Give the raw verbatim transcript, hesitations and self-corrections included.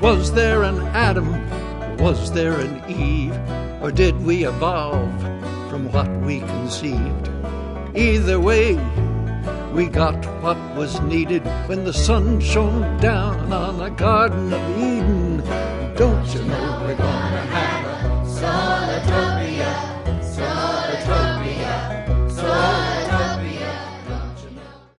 Was there an Adam? Was there an Eve? Or did we evolve from what we conceived? Either way, we got what was needed when the sun shone down on the Garden of Eden. Don't you know we're gonna